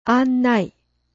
案内。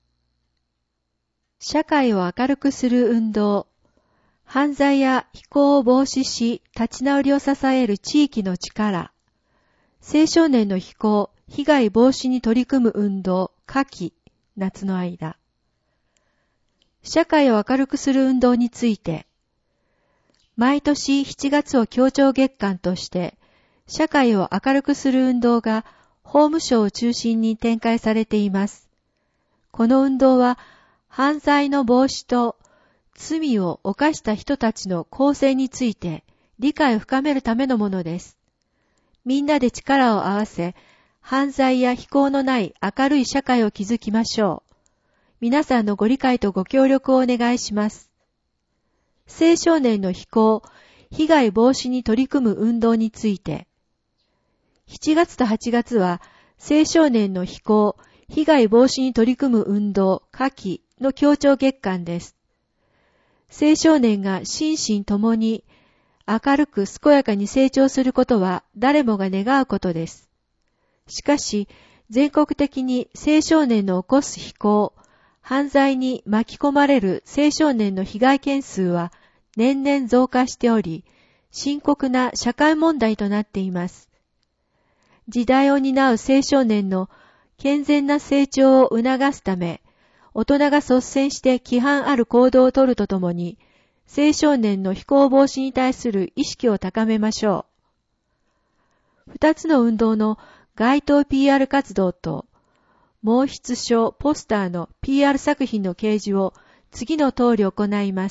社会を明るくする運動。犯罪や非行を防止し、立ち直りを支える地域の力。青少年の非行、被害防止に取り組む運動、夏季、夏の間。社会を明るくする運動について、毎年7月を協調月間として、社会を明るくする運動が法務省を中心に展開されています。この運動は、犯罪の防止と罪を犯した人たちの更生について理解を深めるためのものです。みんなで力を合わせ、犯罪や非行のない明るい社会を築きましょう。皆さんのご理解とご協力をお願いします。青少年の非行、被害防止に取り組む運動について、7月と8月は青少年の非行、被害防止に取り組む運動、夏季の協調月間です。青少年が心身ともに明るく健やかに成長することは誰もが願うことです。しかし、全国的に青少年の起こす非行、犯罪に巻き込まれる青少年の被害件数は年々増加しており、深刻な社会問題となっています。時代を担う青少年の健全な成長を促すため、大人が率先して規範ある行動をとるとともに、青少年の非行防止に対する意識を高めましょう。二つの運動の街頭 PR 活動と、毛筆書ポスターの PR 作品の掲示を次の通り行います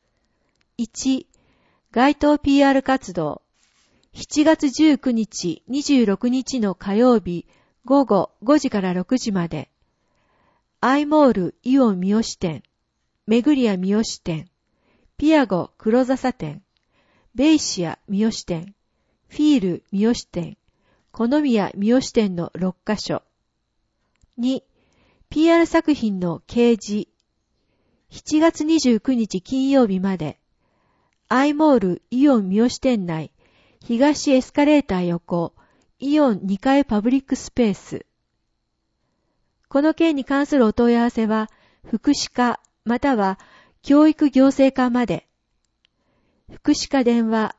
。1、街頭 PR 活動。7月19日、26日の火曜日午後5時から6時まで。アイモールイオン三好店、メグリア三好店、ピアゴ黒笹店、ベイシア三好店、フィール三好店、コノミヤ三好店の6カ所。2、PR 作品の掲示。7月29日金曜日まで。アイモールイオン三好店内、東エスカレーター横、イオン2階パブリックスペース。この件に関するお問い合わせは、福祉課または教育行政課まで。福祉課電話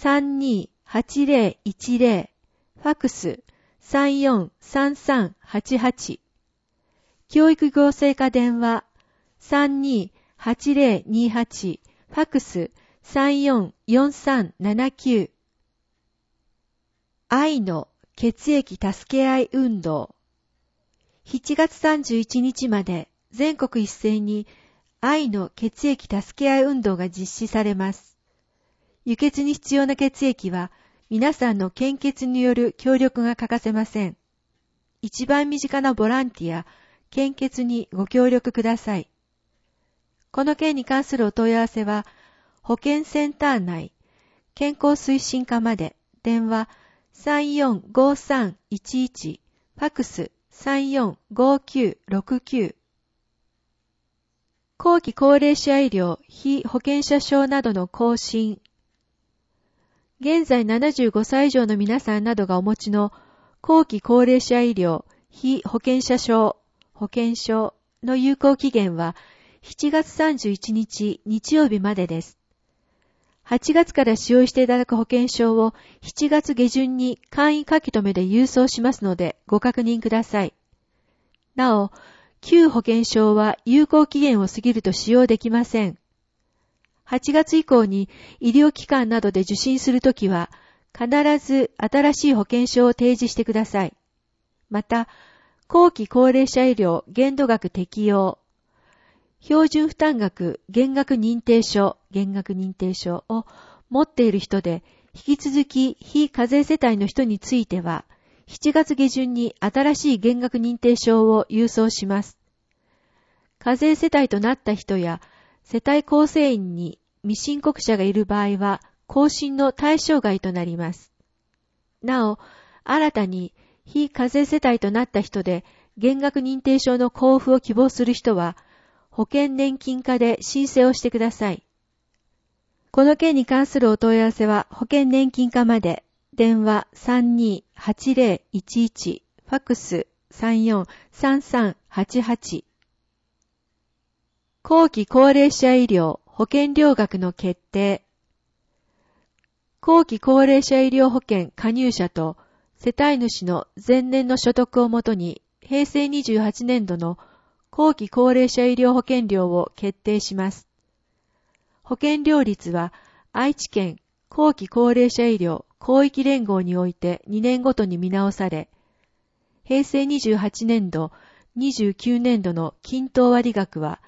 328010、ファクス 343388。教育行政課電話 328028、ファクス344379。愛の血液助け合い運動。7月31日まで全国一斉に愛の血液助け合い運動が実施されます。輸血に必要な血液は皆さんの献血による協力が欠かせません。一番身近なボランティア、献血にご協力ください。この件に関するお問い合わせは保健センター内、健康推進課まで、電話345311、ファクス345969。後期高齢者医療、非保険者証などの更新。現在75歳以上の皆さんなどがお持ちの後期高齢者医療、非保険者証、保険証の有効期限は7月31日日曜日までです。8月から使用していただく保険証を7月下旬に簡易書き留めで郵送しますのでご確認ください。なお、旧保険証は有効期限を過ぎると使用できません。8月以降に医療機関などで受診するときは必ず新しい保険証を提示してください。また、後期高齢者医療限度額適用、標準負担額減額認定証を持っている人で、引き続き非課税世帯の人については、7月下旬に新しい減額認定証を郵送します。課税世帯となった人や世帯構成員に未申告者がいる場合は、更新の対象外となります。なお、新たに非課税世帯となった人で減額認定証の交付を希望する人は、保険年金課で申請をしてください。この件に関するお問い合わせは保険年金課まで、電話328011、ファクス 343388。後期高齢者医療保険料額の決定。後期高齢者医療保険加入者と世帯主の前年の所得をもとに平成28年度の後期高齢者医療保険料を決定します。保険料率は愛知県後期高齢者医療広域連合において2年ごとに見直され、平成28年度、29年度の均等割額は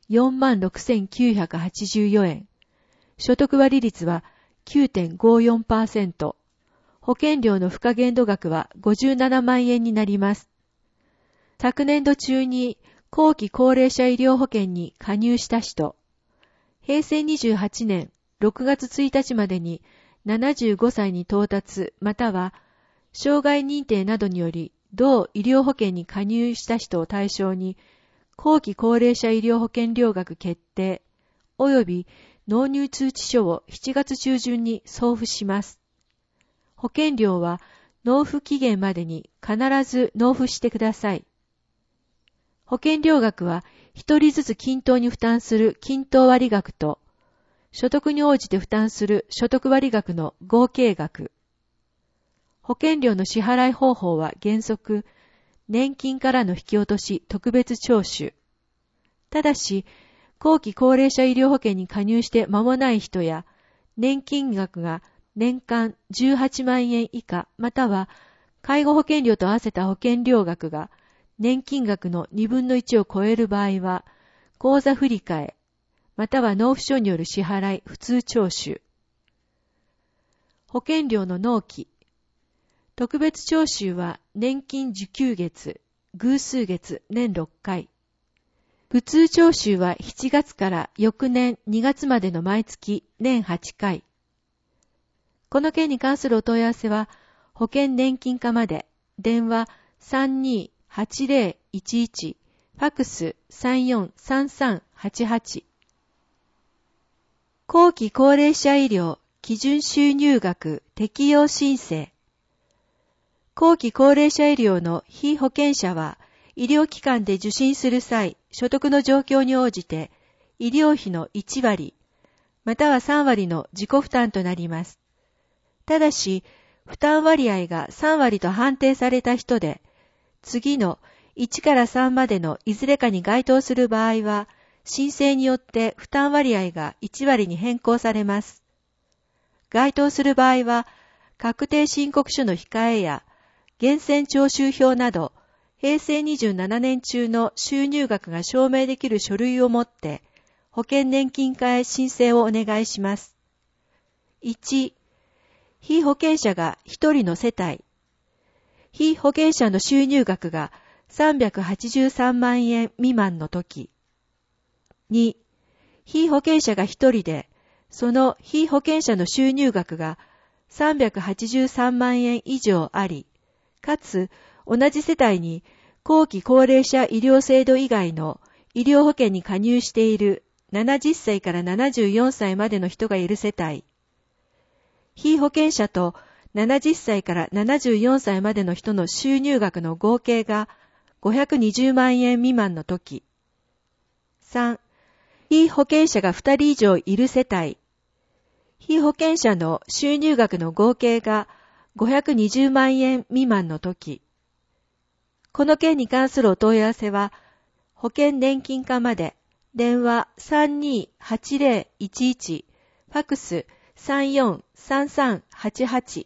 46,984 円、所得割率は 9.54%、保険料の付加限度額は57万円になります。昨年度中に後期高齢者医療保険に加入した人、平成28年6月1日までに75歳に到達または障害認定などにより同医療保険に加入した人を対象に後期高齢者医療保険料額決定及び納入通知書を7月中旬に送付します。保険料は納付期限までに必ず納付してください。保険料額は一人ずつ均等に負担する均等割額と所得に応じて負担する所得割額の合計額。保険料の支払い方法は原則、年金からの引き落とし特別徴収。ただし、後期高齢者医療保険に加入して間もない人や、年金額が年間18万円以下、または介護保険料と合わせた保険料額が年金額の2分の1を超える場合は、口座振替、または納付書による支払い、普通徴収。保険料の納期。特別徴収は年金受給月、偶数月、年6回。普通徴収は7月から翌年2月までの毎月、年8回。この件に関するお問い合わせは、保険年金課まで、電話328011、ファクス343388。後期高齢者医療基準収入額適用申請。後期高齢者医療の被保険者は、医療機関で受診する際、所得の状況に応じて、医療費の1割、または3割の自己負担となります。ただし、負担割合が3割と判定された人で、次の1から3までのいずれかに該当する場合は、申請によって負担割合が1割に変更されます。該当する場合は、確定申告書の控えや、源泉徴収票など、平成27年中の収入額が証明できる書類を持って、保険年金課へ申請をお願いします。1、被保険者が1人の世帯。被保険者の収入額が383万円未満のとき。2、被保険者が1人で、その被保険者の収入額が383万円以上あり、かつ同じ世帯に後期高齢者医療制度以外の医療保険に加入している70歳から74歳までの人がいる世帯。被保険者と70歳から74歳までの人の収入額の合計が520万円未満のとき。3、被保険者が2人以上いる世帯。被保険者の収入額の合計が520万円未満のとき。この件に関するお問い合わせは、保険年金課まで、電話328011、ファクス343388。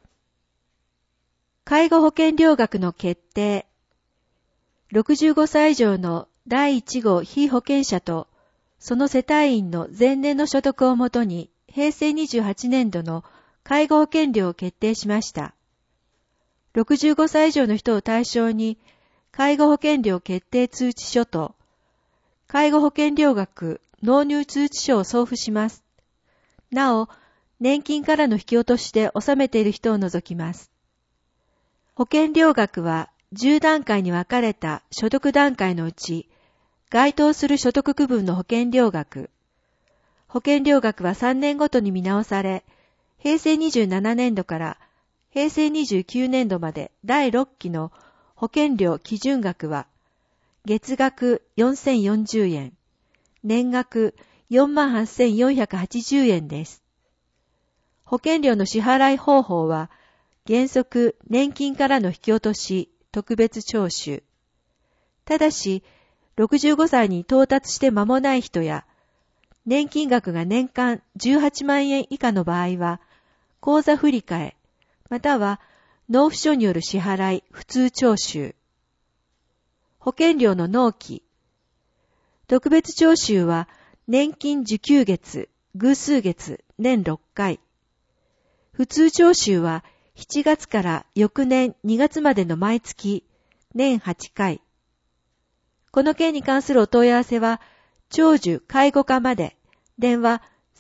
介護保険料額の決定。65歳以上の第1号被保険者と、その世帯員の前年の所得をもとに、平成28年度の介護保険料を決定しました。65歳以上の人を対象に、介護保険料決定通知書と、介護保険料額納入通知書を送付します。なお、年金からの引き落としで納めている人を除きます。保険料額は10段階に分かれた所得段階のうち、該当する所得区分の保険料額。保険料額は3年ごとに見直され、平成27年度から平成29年度まで第6期の保険料基準額は、月額4040円、年額48,480円です。保険料の支払い方法は、原則年金からの引き落とし、特別徴収。ただし、65歳に到達して間もない人や、年金額が年間18万円以下の場合は、口座振替、または納付書による支払い、普通徴収。保険料の納期。特別徴収は年金受給月、偶数月、年6回。普通徴収は7月から翌年2月までの毎月、年8回。この件に関するお問い合わせは、長寿介護課まで、電話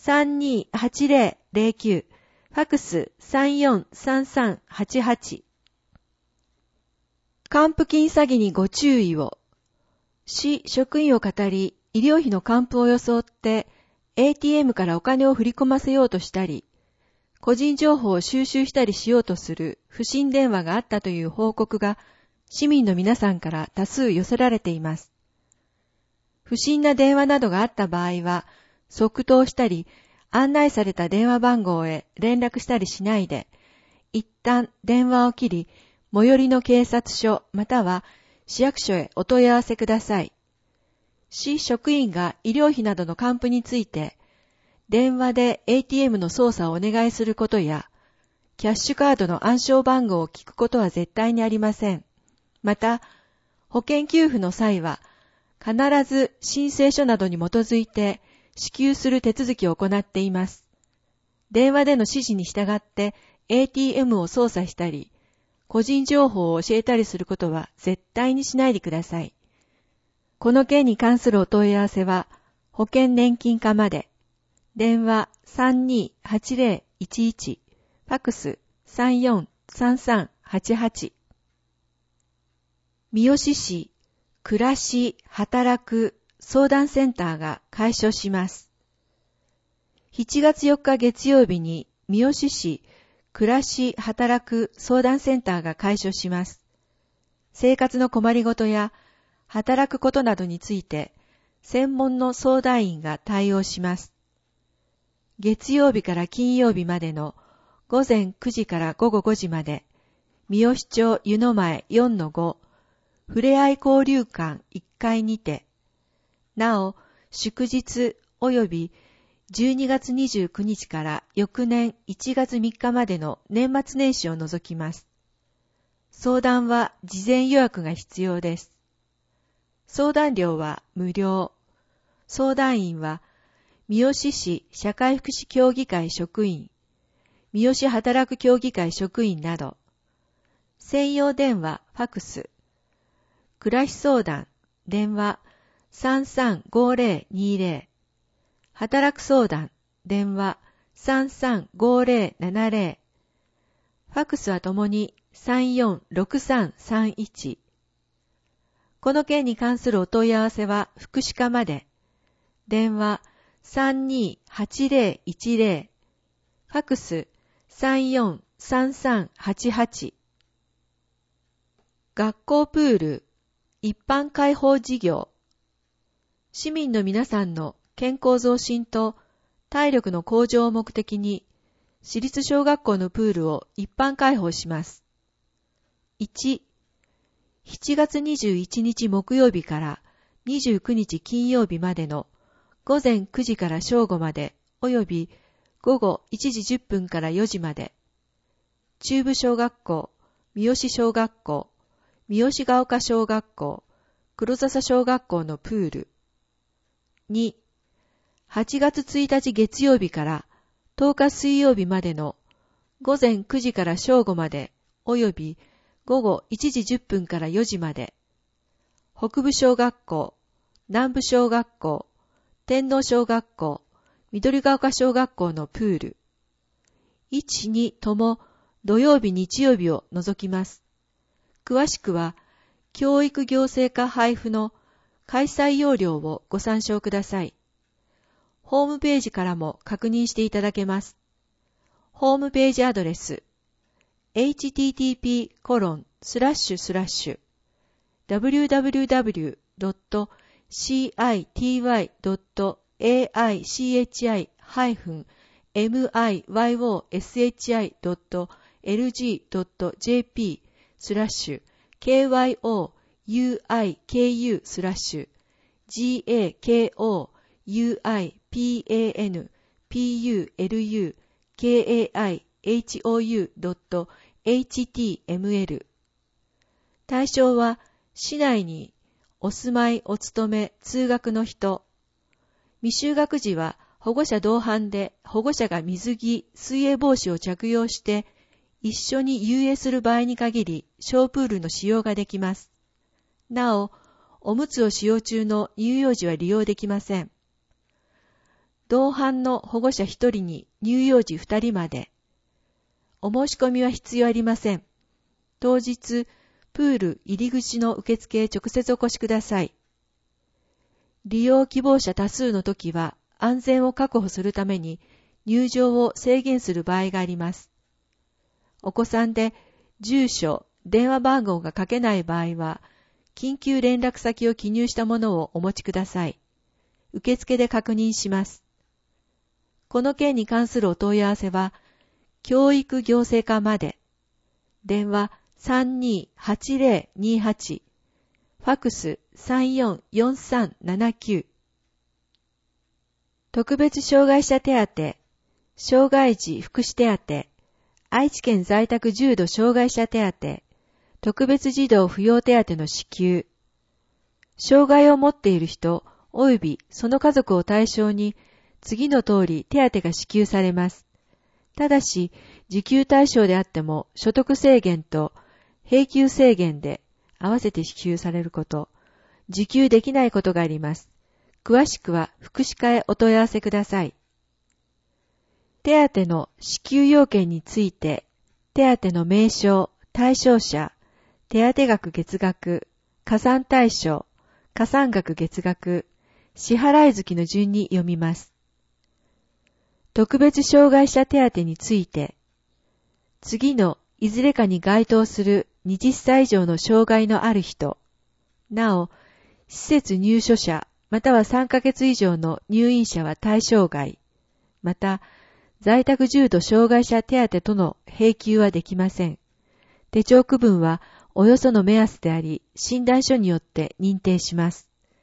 328009、ファクス343388。還付金詐欺にご注意を。市職員を語り、医療費の還付を装って、ATM からお金を振り込ませようとしたり、個人情報を収集したりしようとする不審電話があったという報告が、市民の皆さんから多数寄せられています。不審な電話などがあった場合は、即答したり、案内された電話番号へ連絡したりしないで、一旦電話を切り、最寄りの警察署または市役所へお問い合わせください。市職員が医療費などの還付について、電話で ATM の操作をお願いすることや、キャッシュカードの暗証番号を聞くことは絶対にありません。また、保険給付の際は、必ず申請書などに基づいて支給する手続きを行っています。電話での指示に従って ATM を操作したり、個人情報を教えたりすることは絶対にしないでください。この件に関するお問い合わせは、保険年金課まで。電話 328011、ファクス343388。三好市暮らし働く相談センターが開所します。7月4日月曜日に三好市暮らし働く相談センターが開所します。生活の困りごとや働くことなどについて専門の相談員が対応します。月曜日から金曜日までの午前9時から午後5時まで、三好町湯の前 4-5 ふれあい交流館1階にて、なお祝日及び12月29日から翌年1月3日までの年末年始を除きます。相談は事前予約が必要です。相談料は無料。相談員は三好市社会福祉協議会職員、三好働く協議会職員など、専用電話、ファクス、暮らし相談、電話335020、働く相談、電話335070、ファクスはともに346331。この件に関するお問い合わせは福祉課まで。電話328010、ファクス343388。学校プール一般開放事業。市民の皆さんの健康増進と体力の向上を目的に、私立小学校のプールを一般開放します。1、7月21日木曜日から29日金曜日までの午前9時から正午まで及び午後1時10分から4時まで、中部小学校、三好小学校、三好ヶ丘小学校、黒笹小学校のプール。2、8月1日月曜日から10日水曜日までの午前9時から正午まで及び午後1時10分から4時まで、北部小学校、南部小学校、天皇小学校、緑ヶ丘小学校のプール。1、2とも土曜日日曜日を除きます。詳しくは、教育行政課配布の開催要領をご参照ください。ホームページからも確認していただけます。ホームページアドレス、http:// www.citywww.shyiku.html 対象は、市内にお住まい、お勤め、通学の人。未就学児は保護者同伴で保護者が水着、水泳帽子を着用して一緒に遊泳する場合に限り小プールの使用ができます。なお、おむつを使用中の乳幼児は利用できません。同伴の保護者1人に乳幼児2人まで。お申し込みは必要ありません。当日、プール入り口の受付へ直接お越しください。利用希望者多数の時は安全を確保するために入場を制限する場合があります。お子さんで住所、電話番号が書けない場合は、緊急連絡先を記入したものをお持ちください。受付で確認します。この件に関するお問い合わせは、教育行政課まで。電話328028、ファックス344379。特別障害者手当、障害児福祉手当、愛知県在宅重度障害者手当、特別児童扶養手当の支給。障害を持っている人及びその家族を対象に次の通り手当が支給されます。ただし、受給対象であっても所得制限と平給制限で合わせて支給されること、受給できないことがあります。詳しくは福祉課へお問い合わせください。手当の支給要件について、手当の名称、対象者、手当額月額、加算対象、加算額月額、支払い月の順に読みます。特別障害者手当について、次のいずれかに該当する20歳以上の障害のある人、なお、施設入所者または3ヶ月以上の入院者は対象外、また、在宅重度障害者手当との並給はできません。手帳区分はおよその目安であり、診断書によって認定します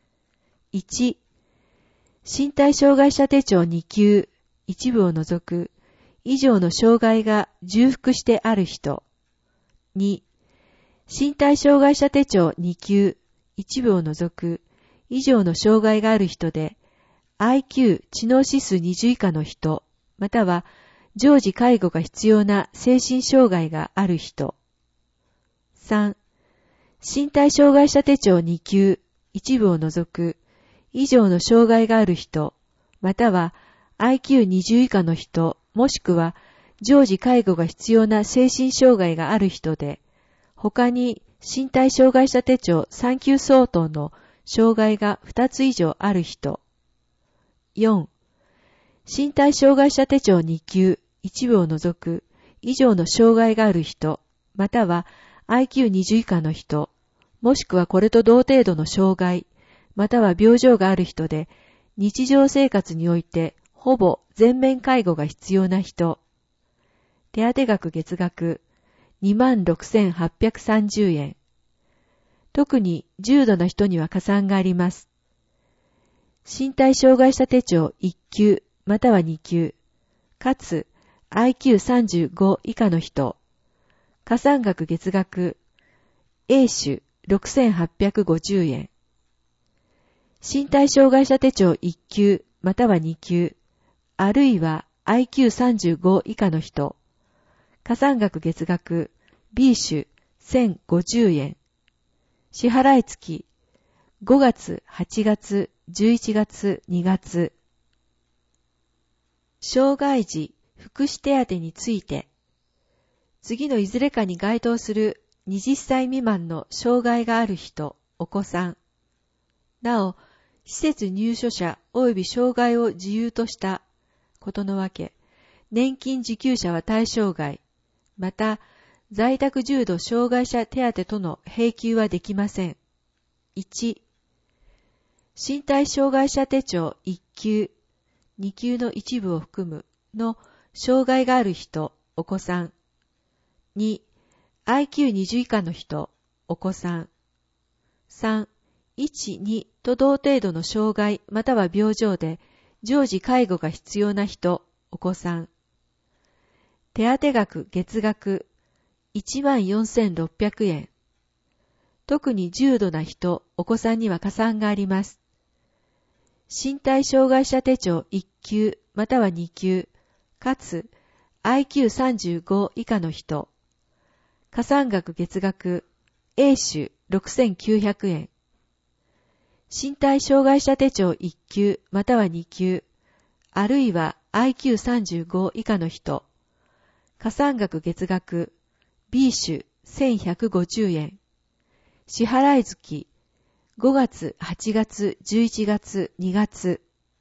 。1、身体障害者手帳2級、一部を除く、以上の障害が重複してある人。2、身体障害者手帳2級、一部を除く、以上の障害がある人で、IQ 知能指数20以下の人、または常時介護が必要な精神障害がある人。3、身体障害者手帳2級、一部を除く、以上の障害がある人、または IQ20 以下の人、もしくは常時介護が必要な精神障害がある人で、他に身体障害者手帳3級相当の障害が2つ以上ある人。4、身体障害者手帳2級、一部を除く、以上の障害がある人、または IQ20 以下の人、もしくはこれと同程度の障害、または病状がある人で、日常生活においてほぼ全面介護が必要な人。手当額月額 26,830 円。特に重度な人には加算があります。身体障害者手帳1級または2級、かつ IQ35 以下の人。加算額月額 A 種 6,850 円。身体障害者手帳1級または2級、あるいは IQ35 以下の人。加算額月額 B 種 1,050 円。支払い月5月、8月、11月、2月。障害児福祉手当について、次のいずれかに該当する20歳未満の障害がある人、お子さん。なお、施設入所者及び障害を自由としたことのわけ、年金受給者は対象外、また、在宅重度障害者手当との並給はできません。 1、身体障害者手帳1級、2級の一部を含むの障害がある人、お子さん。2、IQ20 以下の人、お子さん。3、1、2と同程度の障害または病状で常時介護が必要な人、お子さん。手当額月額 14,600 円。特に重度な人、お子さんには加算があります。身体障害者手帳1級または2級、かつ IQ35 以下の人。加算額月額 A 種6,900 円。身体障害者手帳1級または2級、あるいは IQ35 以下の人。加算額月額 B 種1,150 円。支払い月5月、8月、11月、2月。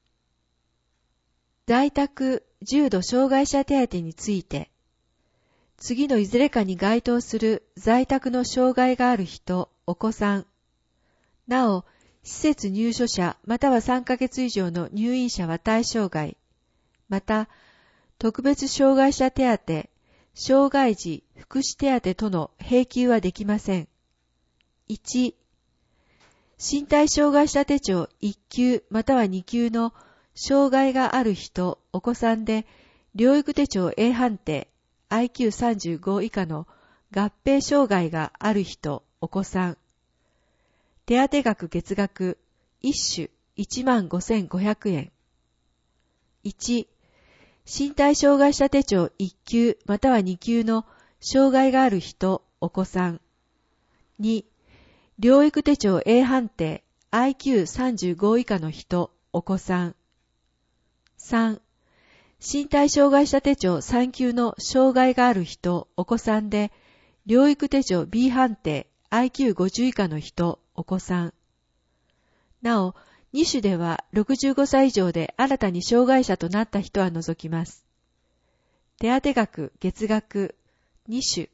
在宅重度障害者手当について、次のいずれかに該当する在宅の障害がある人、お子さん。なお、施設入所者または3ヶ月以上の入院者は対象外。また、特別障害者手当、障害児福祉手当との併給はできません。1、身体障害者手帳1級または2級の障害がある人、お子さんで、療育手帳 A 判定、IQ35 以下の合併障害がある人、お子さん。手当額月額1種 15,500 円。1、身体障害者手帳1級または2級の障害がある人、お子さん。2、療育手帳 A 判定 IQ35 以下の人、お子さん。3、身体障害者手帳3級の障害がある人、お子さんで、療育手帳 B 判定 IQ50 以下の人、お子さん。なお、2種では65歳以上で新たに障害者となった人は除きます。手当額月額2種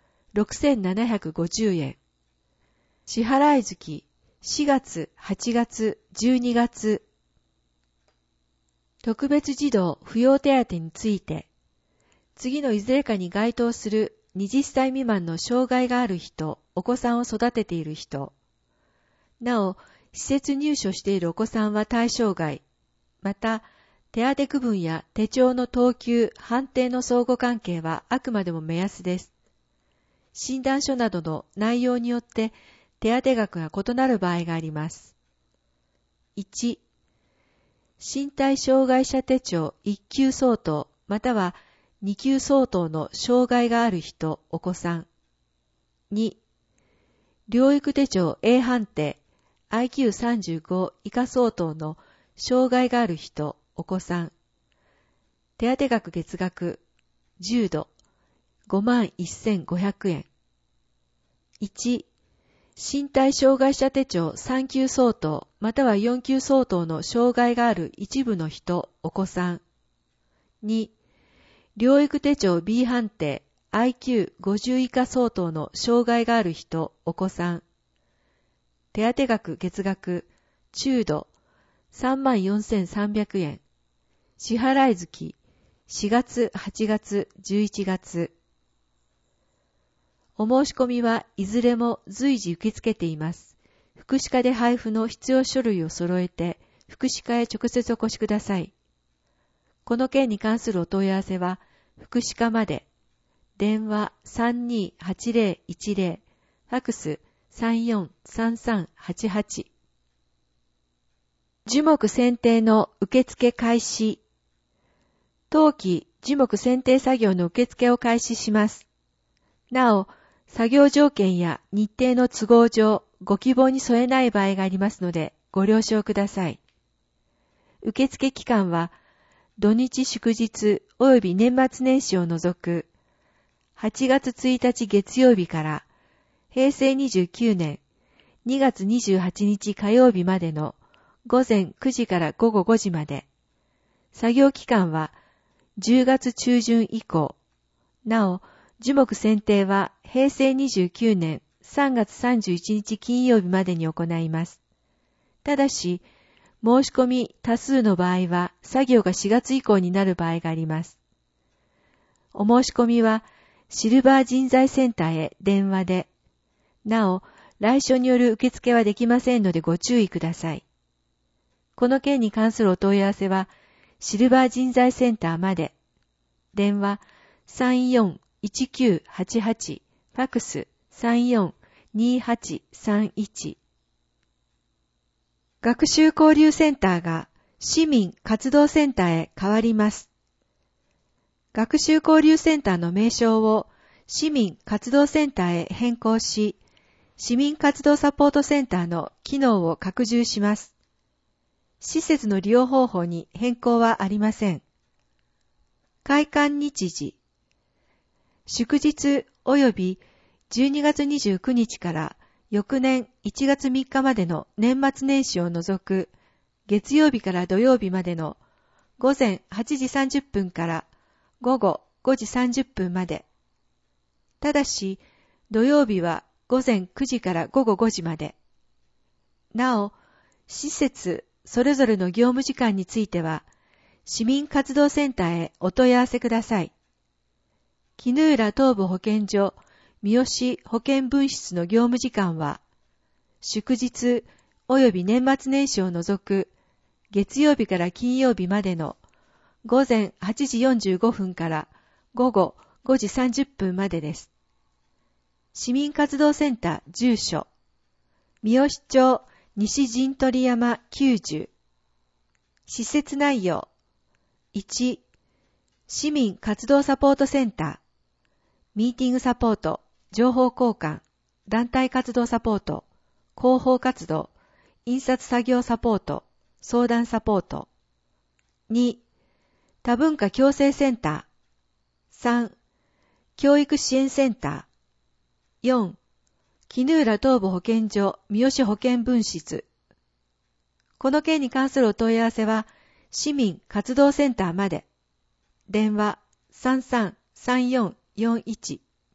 6,750 円。支払い月4月、8月、12月。特別児童扶養手当について、次のいずれかに該当する20歳未満の障害がある人、お子さんを育てている人。なお、施設入所しているお子さんは対象外。また、手当区分や手帳の等級、判定の相互関係はあくまでも目安です。診断書などの内容によって手当額が異なる場合があります。1、身体障害者手帳1級相当または2級相当の障害がある人、お子さん。2、療育手帳 A 判定 IQ35 以下相当の障害がある人、お子さん。手当額月額10度 51,500 円。1、身体障害者手帳3級相当または4級相当の障害がある一部の人、お子さん。2、療育手帳 B 判定 IQ50 以下相当の障害がある人、お子さん。手当額月額中度 34,300 円。支払い月4月、8月、11月。お申し込みはいずれも随時受け付けています。福祉課で配布の必要書類を揃えて、福祉課へ直接お越しください。この件に関するお問い合わせは、福祉課まで。電話 328010、ファクス 343388。樹木選定の受付開始。当期樹木選定作業の受付を開始します。なお、作業条件や日程の都合上、ご希望に添えない場合がありますので、ご了承ください。受付期間は、土日祝日及び年末年始を除く、8月1日月曜日から平成29年2月28日火曜日までの午前9時から午後5時まで。作業期間は10月中旬以降。なお、樹木選定は平成29年 3月31日金曜日までに行います。ただし、申し込み多数の場合は作業が4月以降になる場合があります。お申し込みはシルバー人材センターへ電話で、なお、来所による受付はできませんのでご注意ください。この件に関するお問い合わせは、シルバー人材センターまで。電話34-1988、ファクス34-2831。学習交流センターが市民活動センターへ変わります。学習交流センターの名称を市民活動センターへ変更し、市民活動サポートセンターの機能を拡充します。施設の利用方法に変更はありません。開館日時、祝日及び12月29日から翌年1月3日までの年末年始を除く月曜日から土曜日までの午前8時30分から午後5時30分まで。ただし、土曜日は午前9時から午後5時まで。なお、施設それぞれの業務時間については、市民活動センターへお問い合わせください。絹浦東部保健所三好保健分室の業務時間は、祝日及び年末年始を除く月曜日から金曜日までの午前8時45分から午後5時30分までです。市民活動センター住所、三好町西陣取山90。施設内容、1、市民活動サポートセンター、ミーティングサポート、情報交換、団体活動サポート、広報活動、印刷作業サポート、相談サポート。2、多文化共生センター。3、教育支援センター。4、絹浦東部保健所三好保健分室。この件に関するお問い合わせは、市民活動センターまで。電話333441。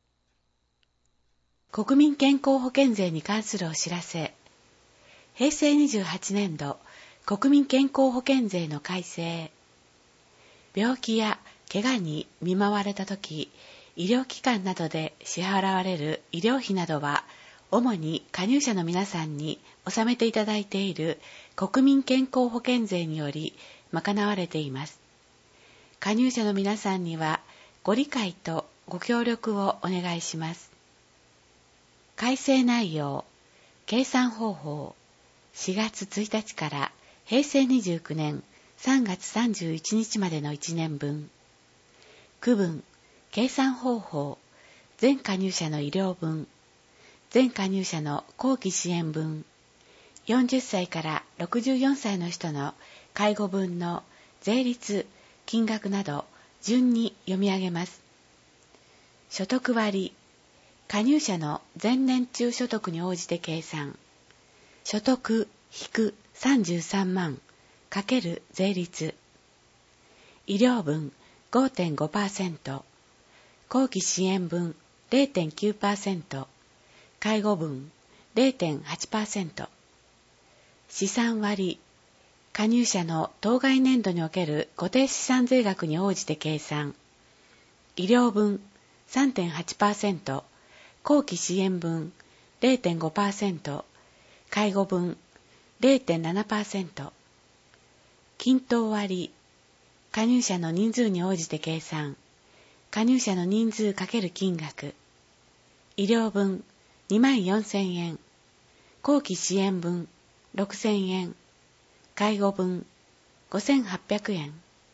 国民健康保険税に関するお知らせ。平成28年度国民健康保険税の改正。病気や怪我に見舞われたとき、医療機関などで支払われる医療費などは、主に加入者の皆さんに納めていただいている国民健康保険税により賄われています。加入者の皆さんにはご理解とご協力をお願いします。改正内容、計算方法、4月1日から平成29年3月31日までの1年分。区分、計算方法、全加入者の医療分、全加入者の後期支援分、40歳から64歳の人の介護分の税率、金額など順に読み上げます。所得割、加入者の前年中所得に応じて計算。所得引く33万×税率。医療分 5.5%、後期支援分 0.9%、介護分 0.8%。資産割、加入者の当該年度における固定資産税額に応じて計算。医療分 3.8%、後期支援分 0.5%、介護分 0.7%。均等割、加入者の人数に応じて計算。加入者の人数×金額。医療分24,000円、後期支援分6,000円、介護分5,800円。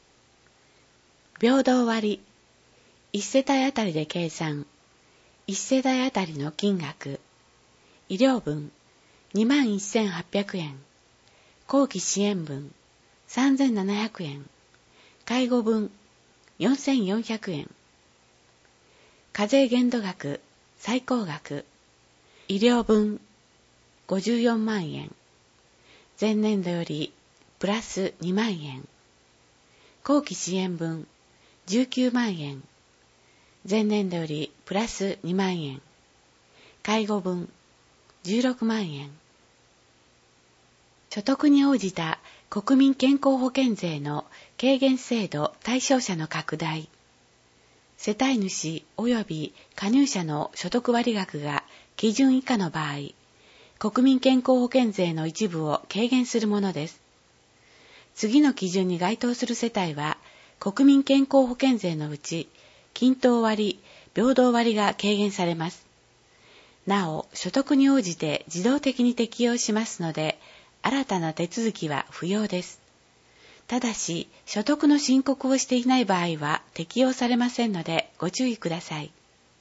平等割、1世帯あたりで計算。1世帯あたりの金額。医療分21,800円、後期支援分3,700円、介護分4,400円。課税限度額、最高額。医療分54万円。前年度よりプラス2万円。後期支援分19万円。前年度よりプラス2万円。 介護分16万円。所得に応じた国民健康保険税の軽減制度対象者の拡大。世帯主及び加入者の所得割額が基準以下の場合、国民健康保険税の一部を軽減するものです。次の基準に該当する世帯は、国民健康保険税のうち、均等割、平等割が軽減されます。なお、所得に応じて自動的に適用しますので、新たな手続きは不要です。ただし、所得の申告をしていない場合は適用されませんのでご注意ください。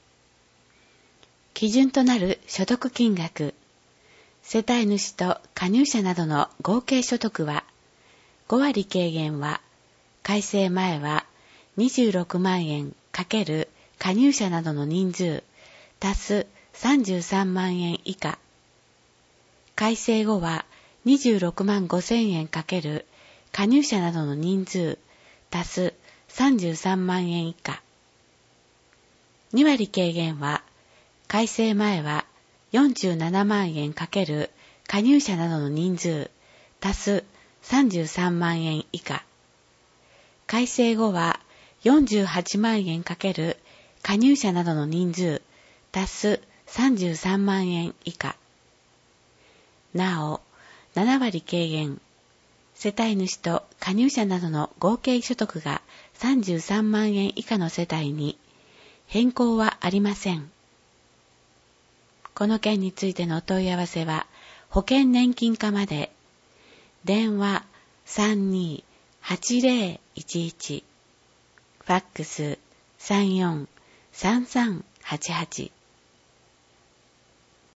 基準となる所得金額。世帯主と加入者などの合計所得は、5割軽減は、改正前は26万円×加入者などの人数足す33万円以下。改正後は26万5千円×加入者などの人数足す33万円以下。2割軽減は、改正前は47万円×加入者などの人数足す33万円以下。改正後は48万円×加入者などの人数足す33万円以下。なお、7割軽減。世帯主と加入者などの合計所得が33万円以下の世帯に変更はありません。この件についてのお問い合わせは、保険年金課まで。電話32-8011。ファックス34-3388。